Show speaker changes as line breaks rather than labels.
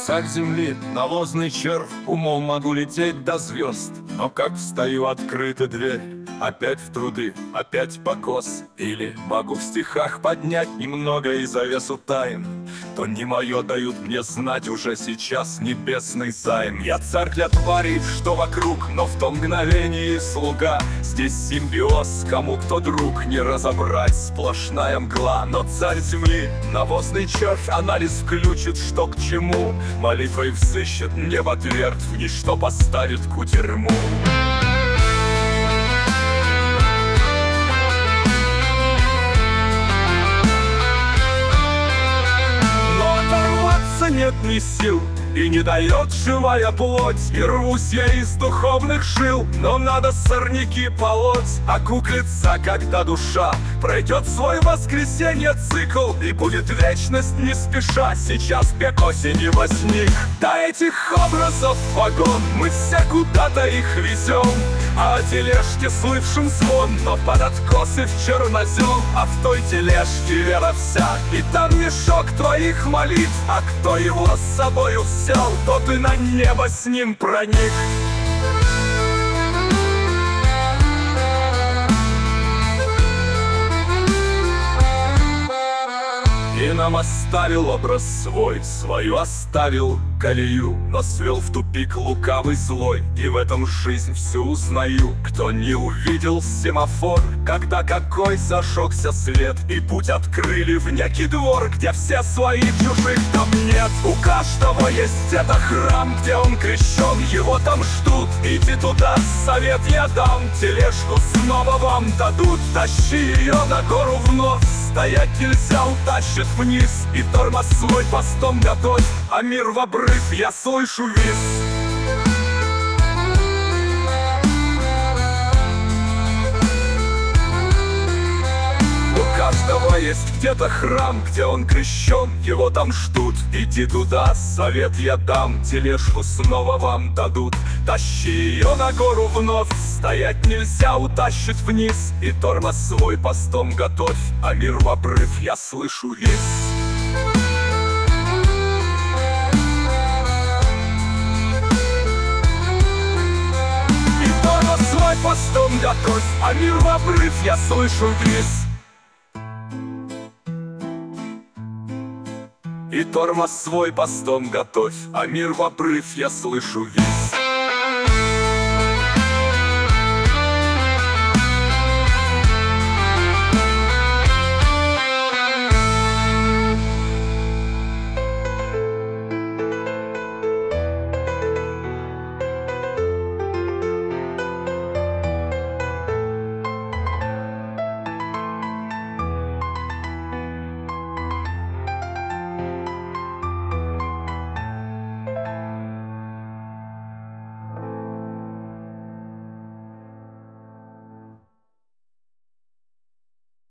Царь земли, навозный червь, умом могу лететь до звезд. Но как встаю, открыта дверь, опять в труды, опять покос. Или могу в стихах поднять немного и завесу тайн. То не мое дают мне знать уже сейчас небесный займ. Я царь для тварей, что вокруг, но в том мгновении слуга. Здесь симбиоз, кому кто друг, не разобрать, сплошная мгла. Но царь земли, навозный червь, анализ включит, что к чему. Молитвой взыщет небо твердь, в ничто поставит кутерьму. Но оторваться нет ни сил, и не дает живая плоть. И рвусь я из духовных жил, но надо сорняки полоть. Окуклится, когда душа пройдет свой воскресенье цикл, и будет вечность не спеша. Сейчас бег осени возник. До этих образов вагон, мы все куда-то их везем. А о тележке слышим звон, но под откосы в чернозем. А в той тележке вера вся, и там мешок твоих молитв. А кто его с собою взял, тот и на небо с ним проник. И нам оставил образ свой, свою оставил колею, но свел в тупик лукавый злой. И в этом жизнь всю узнаю. Кто не увидел семафор, когда какой зажегся свет, и путь открыли в некий двор, где все свои, чужих там нет. У каждого есть где-то храм, где он крещен, его там ждут. Иди туда, совет я дам, тележку снова вам дадут. Тащи ее на гору вновь, стоять нельзя, утащит вниз. И тормоз свой постом готовь, а мир в обрыв я слышу виз. У каждого есть где-то храм, где он крещен, его там ждут. Иди туда, совет я дам, тележку снова вам дадут. Тащи ее на гору вновь, стоять нельзя, утащит вниз. И тормоз свой постом готовь, а мир в обрыв я слышу виз. И тормоз свой постом готовь, а мир в обрыв я слышу виз. И тормоз свой постом готовь, а мир в обрыв я слышу виз.